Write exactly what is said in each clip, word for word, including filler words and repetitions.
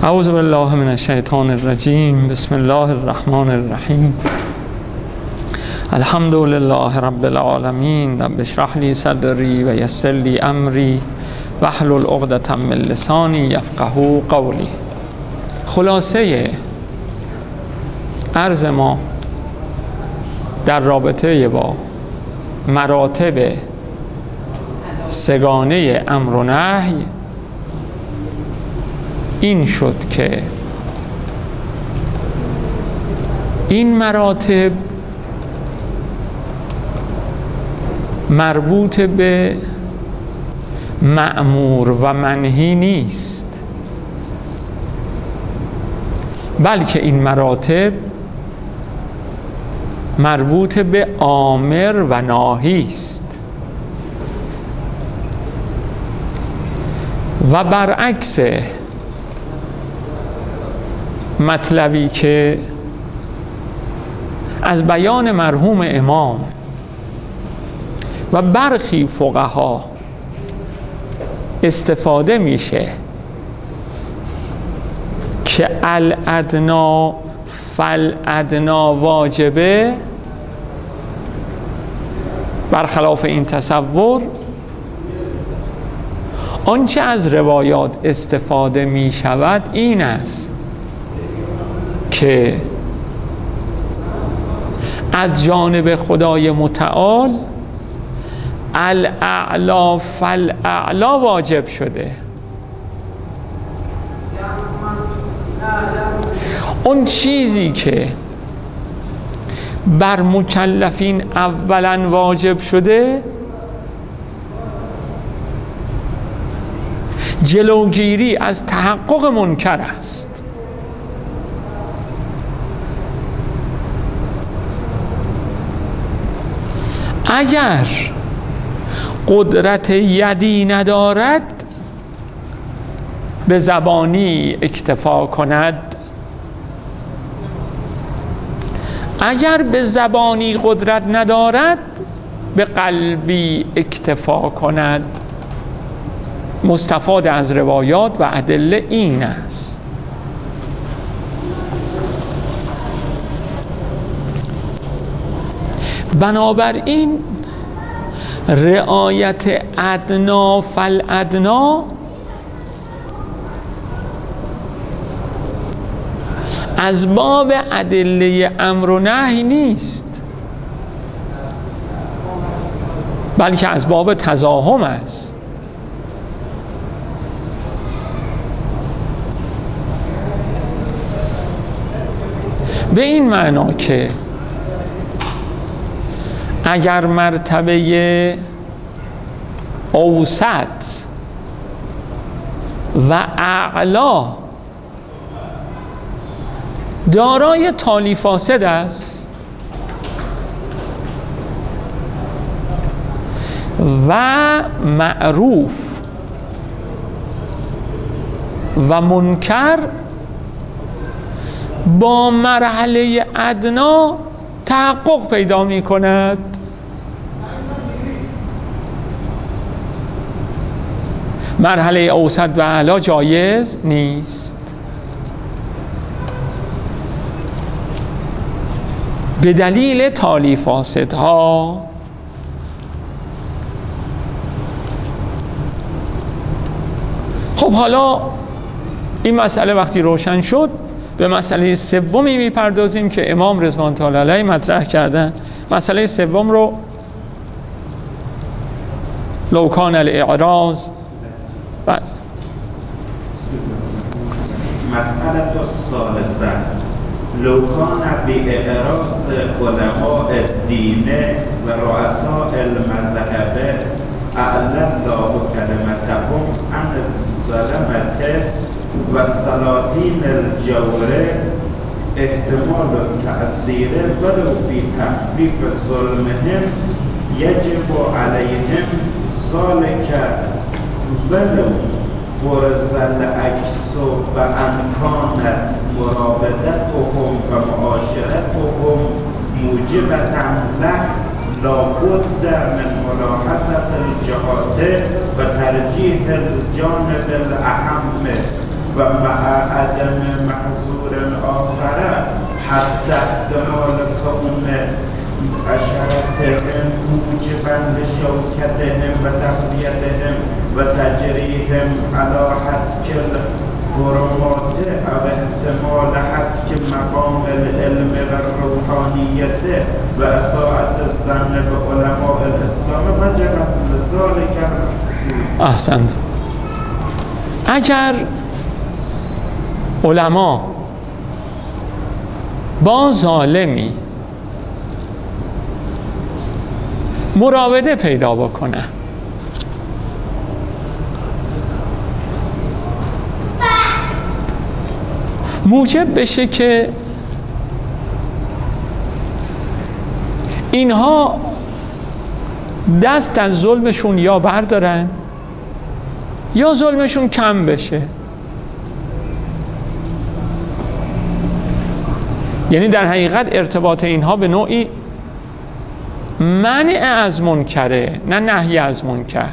اعوذ بالله من الشیطان الرجیم. بسم الله الرحمن الرحیم. الحمد لله رب العالمین. رب اشرح لی صدری و یسر لی امری واحلل عقدة من لسانی یفقهوا قولی. خلاصه عرض ما در رابطه با مراتب سگانه امر و نهی این شد که این مراتب مربوط به مأمور و منهی نیست، بلکه این مراتب مربوط به آمر و ناهی است و برعکس مطلبی که از بیان مرحوم امام و برخی فقها استفاده میشه که الادنا فالادنا واجبه، برخلاف این تصور آنچه از روایات استفاده می شود این است که از جانب خدای متعال الاعلا فالاعلا واجب شده. اون چیزی که بر مکلفین اولا واجب شده جلوگیری از تحقق منکر است. اگر قدرت یدی ندارد به زبانی اکتفا کند، اگر به زبانی قدرت ندارد به قلبی اکتفا کند. مستفاد از روایات و ادله این است. بنابراین رعایت ادنا فالادنا از باب ادله امر و نهی نیست، بلکه از باب تزاحم است. به این معنا که اگر مرتبه اوسط و اعلا دارای تالی فاسد است و معروف و منکر با مرحله ادنا تحقق پیدا می کند، مرحله اوسط و اعلا جایز نیست. به دلیل تالی فاسدها خب حالا این مسئله وقتی روشن شد به مسئله سومی میپردازیم که امام رضوان الله علیه مطرح کردن. مسئله سوم رو لو کان الاعراض و مسئله الثالثه لو کان باعراض علماء الدین و رؤساء المذهب اعلی الله کلمتهم عن الظلمه و سلاطین الجور احتمال تأثیر ولو فی تخفیف ظلمهم یجب علیهم ذلك ولو فرض العکس و امکان مرابطتهم و معاشرتهم موجبة له لابد من ملاحظة الجهات و ترجیح الجانب الاهم و مع عدم محظور آخره حتی احتمال کون عشرتهم موجبا لشوکتهم و تقویتهم و تجریهم علی حد برمات او احتمال حد مقام العلم و روحانیت و اصاعت الظن به علماء الاسلام و جبت لذالک. احسنت. اگر علما با ظالمی مراوده پیدا بکنه، موجب بشه که اینها دست از ظلمشون یا بردارن یا ظلمشون کم بشه، یعنی در حقیقت ارتباط اینها به نوعی منع از منکره نه نهی از منکر.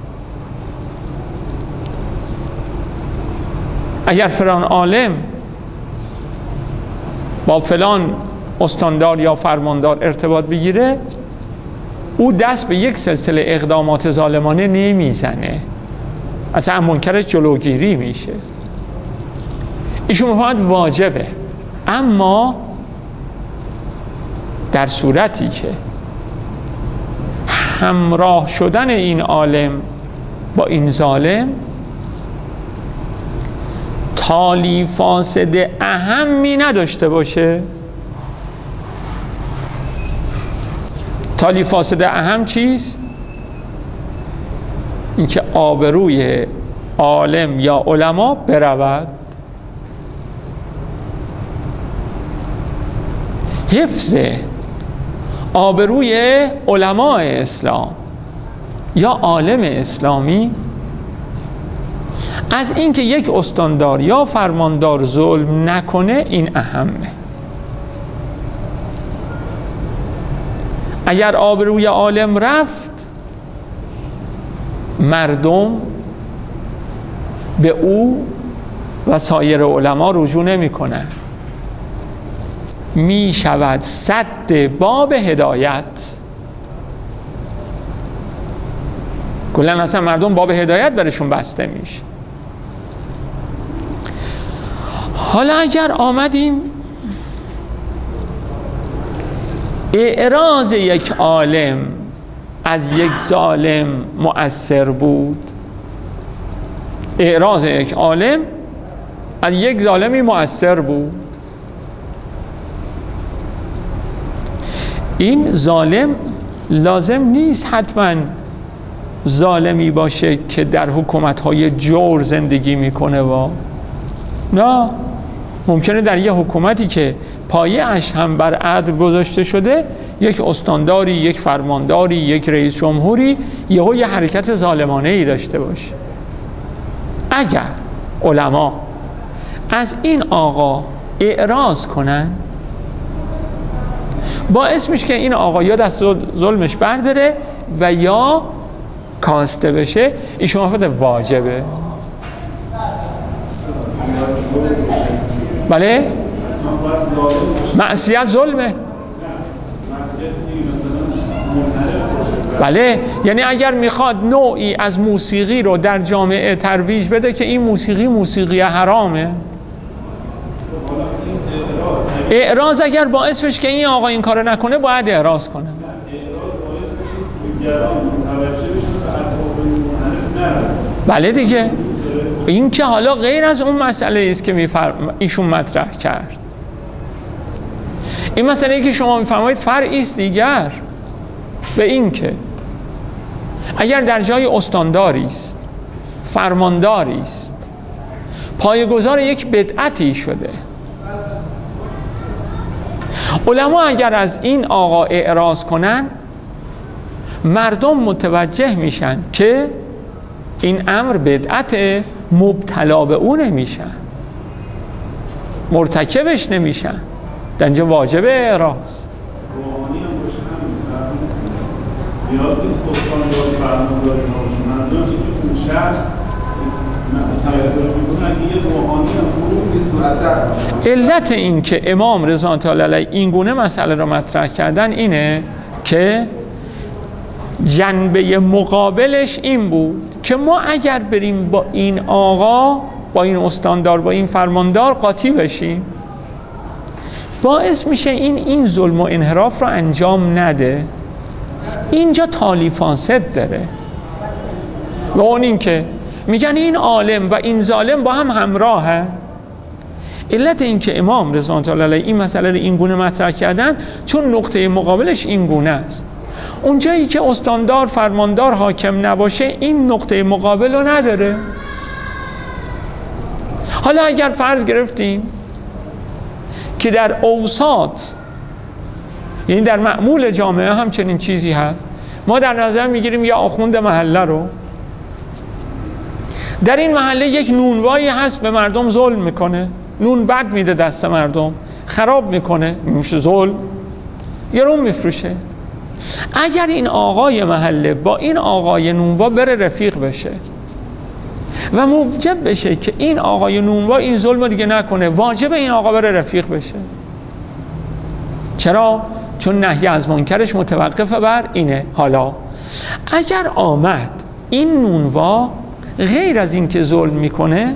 اگر فلان عالم با فلان استاندار یا فرماندار ارتباط بگیره، او دست به یک سلسله اقدامات ظالمانه نمیزنه، اصلا منکرش جلوگیری میشه. ایشون میفهمد واجبه، اما در صورتی که همراه شدن این عالم با این ظالم تالی فاسد اهمی نداشته باشه. تالی فاسد اهم چیست؟ اینکه آبروی عالم یا علما برود، حفظ آبروی علماء اسلام یا عالم اسلامی از اینکه یک استاندار یا فرماندار ظلم نکنه، این اهمه. اگر آبروی عالم رفت، مردم به او و سایر علما رجوع نمی کنن، می شود سد باب هدایت. کلا اصلا مردم باب هدایت برشون بسته میشه. حالا اگر آمدیم اعراض یک عالم از یک ظالم مؤثر بود، اعراض یک عالم از یک ظالمی مؤثر بود، این ظالم لازم نیست حتما ظالمی باشه که در حکومت‌های جور زندگی میکنه و نه، ممکنه در یه حکومتی که پایه اش هم بر عدل گذاشته شده، یک استانداری، یک فرمانداری، یک رئیس جمهوری یهو یه حرکت ظالمانه ای داشته باشه. اگر علما از این آقا اعراض کنن، باعث میشه که این آقا یا دست ظلمش برداره و یا کاسته بشه. ایشون مفاد واجبه. بله؟ معصیت ظلمه. بله، یعنی اگر میخواد نوعی از موسیقی رو در جامعه ترویج بده که این موسیقی موسیقی حرامه، اعراض اگر باعث بشه که این آقا این کارو نکنه، باید اعراض کنه. بله دیگه، این که حالا غیر از اون مسئله است که میفرم ایشون مطرح کرد. این مسئله ای که شما میفرمایید فرعی است دیگر به این که اگر در جای استانداری است، فرمانداری است، پایه‌گذار یک بدعتی شده، علما اگر از این آقا اعراض کنن، مردم متوجه میشن که این امر بدعت، مبتلا به اون نمیشن، مرتکبش نمیشن، در اینجا واجب اعراض. روحانی هم باشه همین بیاد نیست بستان داری فرمان داری نامشون منظور که اون شخص علت این که امام رضوان الله علیه این گونه مسئله را مطرح کردن اینه که جنبه مقابلش این بود که ما اگر بریم با این آقا، با این استاندار، با این فرماندار قاطی بشیم، باعث میشه این این ظلم و انحراف را انجام نده. اینجا تالی فاسد داره. و اون این که میگن این عالم و این ظالم با هم همراهه. علت این که امام رضوان الله علیه این مسئله رو این گونه مطرح کردن چون نقطه مقابلش این گونه است. اون جایی که استاندار، فرماندار، حاکم نباشه این نقطه مقابل رو نداره. حالا اگر فرض گرفتیم که در اوساط، یعنی در معمول جامعه هم چنین چیزی هست، ما در نظر میگیریم یا آخوند محله رو، در این محله یک نونوایی هست به مردم ظلم میکنه، نون بد میده دست مردم، خراب میکنه، میشه ظلم، یا رو میفروشه. اگر این آقای محله با این آقای نونوا بره رفیق بشه و موجب بشه که این آقای نونوا این ظلم دیگه نکنه، واجب این آقا بره رفیق بشه. چرا؟ چون نهی از منکرش متوقف بر اینه. حالا اگر آمد این نونوا غیر از این که ظلم میکنه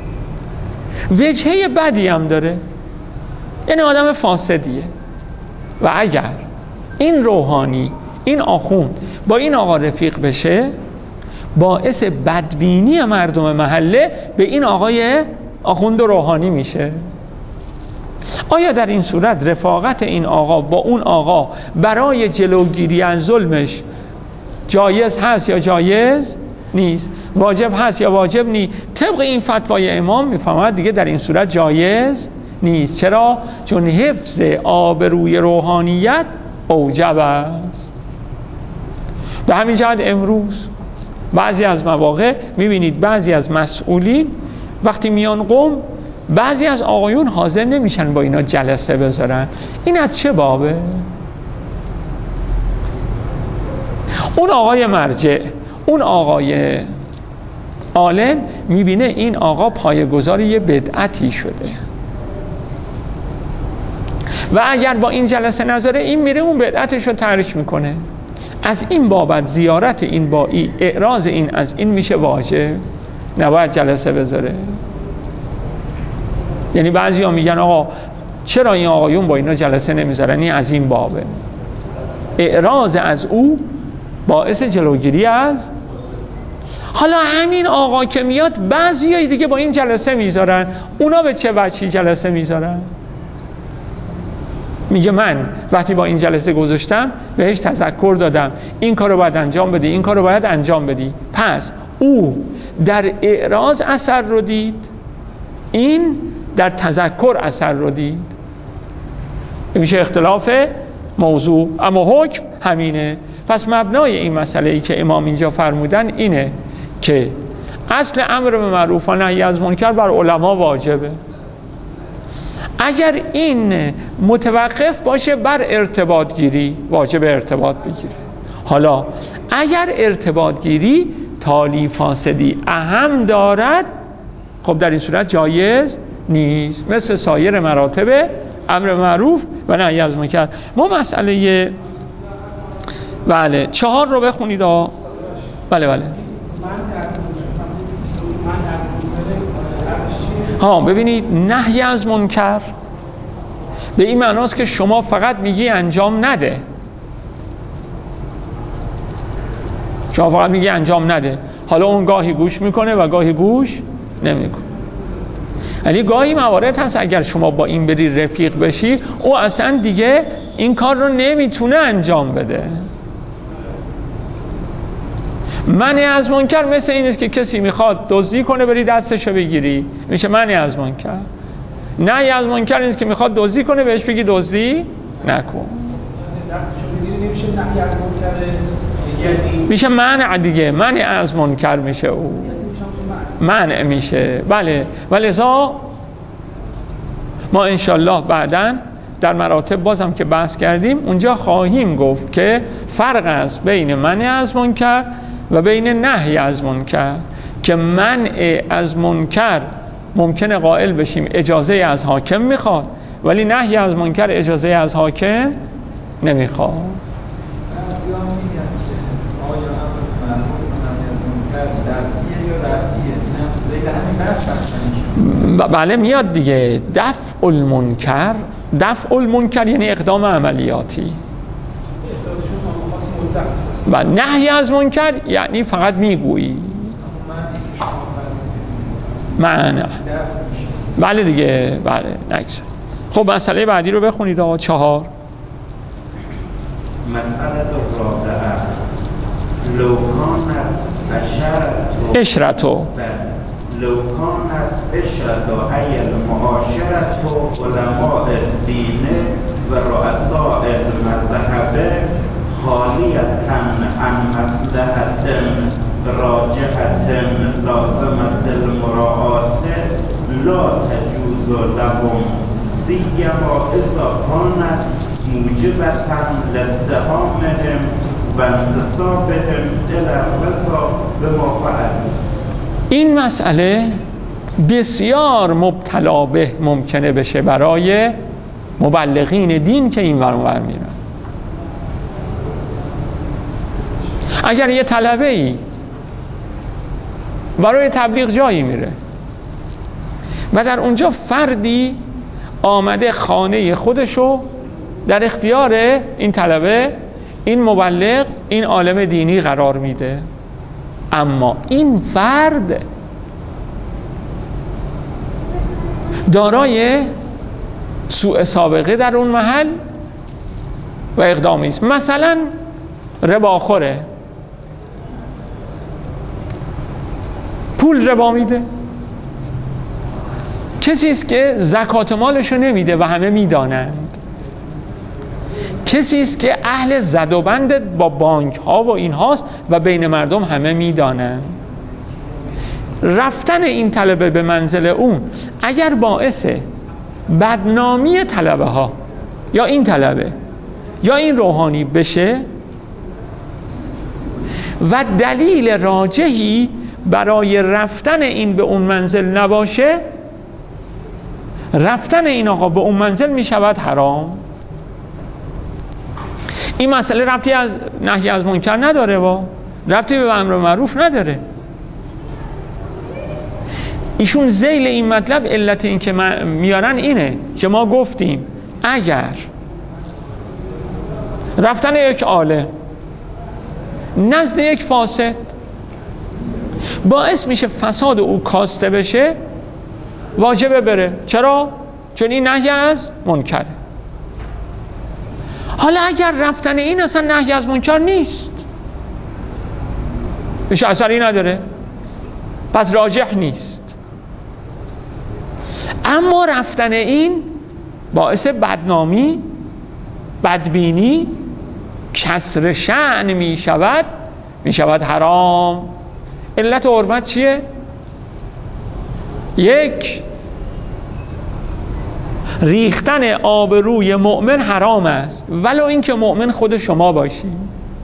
وجهه بدی هم داره، یعنی آدم فاسدیه، و اگر این روحانی، این آخوند با این آقا رفیق بشه باعث بدبینی مردم محله به این آقای آخوند روحانی میشه. آیا در این صورت رفاقت این آقا با اون آقا برای جلوگیری از ظلمش جایز هست یا جایز نیست؟ واجب هست یا واجب نیست؟ طبق این فتوای امام میفهمد دیگه در این صورت جایز نیست. چرا؟ چون حفظ آبروی روحانیت اوجب است. به همین جهت امروز بعضی از مواقع میبینید بعضی از مسئولین وقتی میان قوم، بعضی از آقایون حاضر نمیشن با اینا جلسه بذارن. این از چه بابه؟ اون آقای مرجع، اون آقای عالم میبینه این آقا پایه‌گذار یه بدعتی شده و اگر با این جلسه نذاره این میره اون بدعتش رو تحریک میکنه. از این بابت زیارت این با این، اعراض این از این میشه واجب، نباید جلسه بذاره. یعنی بعضی ها میگن آقا چرا این آقایون با اینا جلسه نمیذارن؟ این از این بابه. اعراض از او باعث جلوگیری از. حالا همین آقا که میاد بعضی های دیگه با این جلسه میذارن، اونا به چه وجهی جلسه میذارن؟ میگه من وقتی با این جلسه گذاشتم بهش تذکر دادم این کارو باید انجام بدی، این کارو باید انجام بدی. پس او در اعراض اثر رو دید، این در تذکر اثر رو دید. میشه اختلاف موضوع، اما حکم همینه. پس مبنای این مسئله ای که امام اینجا فرمودن اینه که اصل امر به معروف و نهی از منکر بر علما واجبه. اگر این متوقف باشه بر ارتباط گیری، واجب ارتباط بگیره. حالا اگر ارتباط گیری تالی فاسدی اهم دارد، خب در این صورت جایز نیست، مثل سایر مراتب امر معروف و نهی از منکر. ما مسئله بله چهار رو بخونید. آه. بله بله ها ببینید، نهی از منکر به این معناست که شما فقط میگی انجام نده، شما فقط میگی انجام نده، حالا اون گاهی گوش میکنه و گاهی گوش نمیکنه. یعنی گاهی موارد هست اگر شما با این بری رفیق بشی او اصلا دیگه این کار رو نمیتونه انجام بده. منع از منکر مثل این است که کسی میخواد دزدی کنه بری دستشو بگیری، میشه منع از منکر. نهی از منکر این است که میخواد دزدی کنه بهش بگی دزدی نکن، میشه منع دیگه، منع از منکر میشه، او منع میشه. بله ولذا ما انشالله بعداً در مراتب بازم که بحث کردیم اونجا خواهیم گفت که فرق است بین منع از منکر و بین نهی از منکر. که منع از منکر ممکنه قائل بشیم اجازه از حاکم میخواد، ولی نهی از منکر اجازه از حاکم نمیخواد. بله میاد دیگه. دفع المنکر، دفع المنکر یعنی اقدام عملیاتی، و نهی از منکر یعنی فقط میگویی معنی. بله دیگه، بله نکس. خب مسئله بعدی رو بخونید آقا. چهار. مسئله رابعه لو کانت اشرتو لو كانت اشرة أي المعاشرة علماء الدين ورؤساء المذهب خالية عن مصلحة راجحة لازمة المراعاة لا تجوز لهم سيما إذا كانت موجبة لاتهامهم وانتصابهم إلى الرضا بما فعلوا. این مسئله بسیار مبتلا به ممکنه بشه برای مبلغین دین که این ور اون ور میرن. اگر یه طلبه‌ای برای تبلیغ جایی میره و در اونجا فردی آمده خانه خودشو در اختیار این طلبه، این مبلغ، این عالم دینی قرار میده، اما این فرد دارای سوء سابقه در اون محل و اقدامی است. مثلا رباخوره، پول ربا میده، کسی است که زکات مالشو نمیده و همه میدانند، کسی است که اهل زد و بند با بانک ها و این هاست و بین مردم همه میدانند. رفتن این طلبه به منزل اون اگر باعث بدنامی طلبه ها یا این طلبه یا این روحانی بشه و دلیل راجحی برای رفتن این به اون منزل نباشه، رفتن این آقا به اون منزل می شود حرام. این مسئله ربطی از نهی از منکر نداره، و ربطی به امر معروف نداره. ایشون ذیل این مطلب علت این که میارن اینه که ما گفتیم اگر رفتن یک عالم نزد یک فاسد باعث میشه فساد او کاسته بشه، واجبه بره. چرا؟ چون این نهی از منکره. حالا اگر رفتن این اصلا نهی از منکر نیست، هیچ اثری نداره، پس راجح نیست، اما رفتن این باعث بدنامی، بدبینی، کسر شأن می شود، می شود حرام. علت حرمت چیه؟ یک، ریختن آبروی مؤمن حرام است ولو اینکه مؤمن خود شما باشی.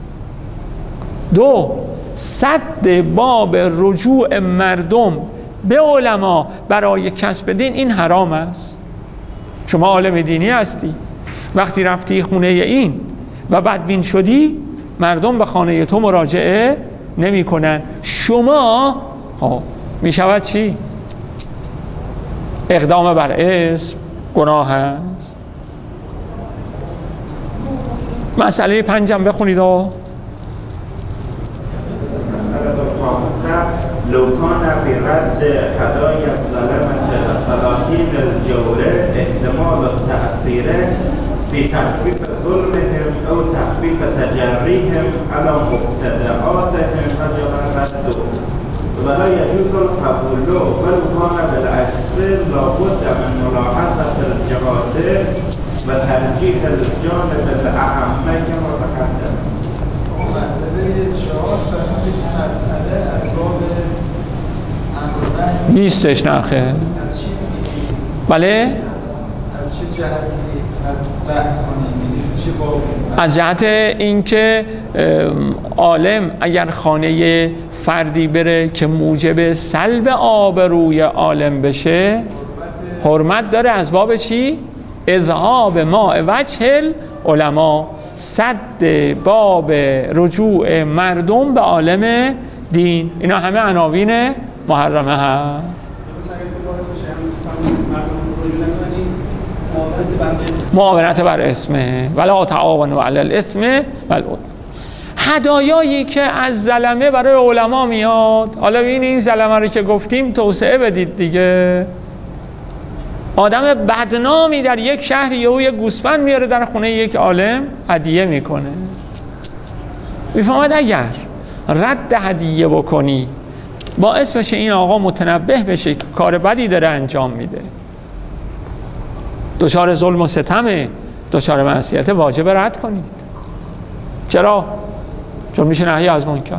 دو، سد باب رجوع مردم به علما برای کسب دین، این حرام است. شما عالم دینی هستی، وقتی رفتی خونه این و بدبین شدی، مردم به خانه تو مراجعه نمی کنن. شما می شود چی؟ اقدام بر اسم، گناه است. مسئله پنجم بخونید. آه لو كان في رد هدايا الظلمة وسلاطين الجور احتمال التأثير في تخفيف ظلمهم أو تخفيف تجريهم على مبتدعاتهم وجب الرد ولا يجوز القبول بل كان بالعكس لابد من ملاحظة الجهات وترجيح الجانب الأهم كما تقدم. نیستش نخه. بله؟ از چه جهتی از بحث کنیم؟ چه بابی؟ از جهت اینکه عالم اگر خانه فردی بره که موجب سلب آبروی عالم بشه حرمت داره از باب چی؟ اذهاب ما وجه العلماء، سد باب رجوع مردم به عالم دین. اینا همه عناوین محرمه هست. معاونت بر اسمه ولا تعاونوا علی الاثم والعدوان. هدایایی که از زلمه برای علما میاد، حالا ببین این زلمه رو که گفتیم توسعه بدید دیگه. آدم بدنامی در یک شهر یهو یک گوسفند میاره در خونه یک عالم هدیه میکنه. میفهمد اگر رد هدیه بکنی باعث بشه این آقا متنبه بشه که کار بدی داره انجام میده، دچار ظلم و ستمه، دچار معصیت، واجب رد کنید. چرا؟ چون میشه نهی از منکر.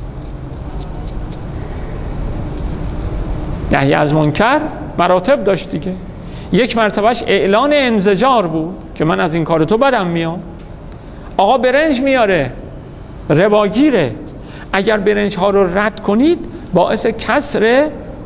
نهی از منکر مراتب داشت دیگه. یک مرتبهش اعلان انزجار بود که من از این کار تو بدم میام. آقا برنج میاره، رباگیره، اگر برنج ها رو رد کنید باعث کسر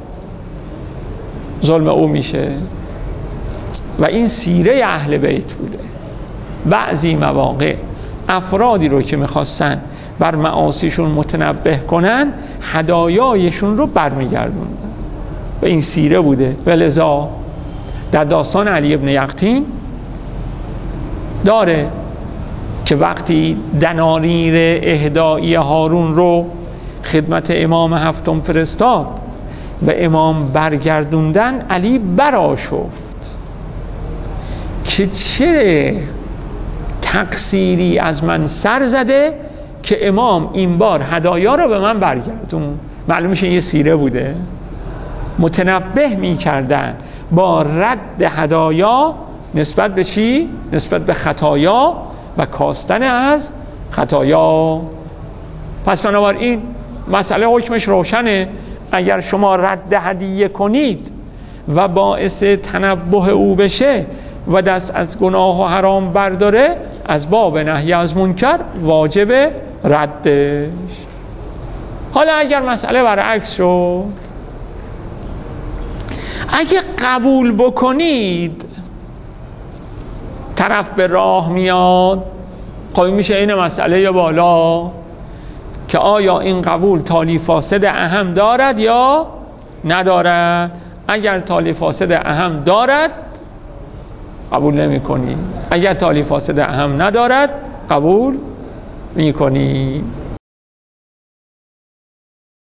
ظلم او میشه. و این سیره اهل بیت بوده. بعضی مواقع افرادی رو که میخواستن بر معاصیشون متنبه کنن هدایایشون رو برمیگردوندن و این سیره بوده. ولذا در داستان علی ابن یقطین داره که وقتی دنانیر اهدایی هارون رو خدمت امام هفتم فرستاد و امام برگردوندن، علی برآشفت که چه تقصیری از من سر زده که امام این بار هدایا رو به من برگردون. معلوم میشه یه سیره بوده. متنبه میکردن با رد هدایا نسبت به چی؟ نسبت به خطایا و کاستن از خطایا. پس بنابراین مسئله حکمش روشنه. اگر شما رد هدیه کنید و باعث تنبه او بشه و دست از گناه و حرام برداره، از باب نهی از منکر واجب ردش. حالا اگر مسئله برعکس شد، اگه قبول بکنید طرف به راه میاد، خب میشه این مسئله بالا که آیا این قبول تالی فاسد اهم دارد یا ندارد. اگر تالی فاسد اهم دارد قبول نمی کنی، اگر تالی فاسد اهم ندارد قبول می کنی.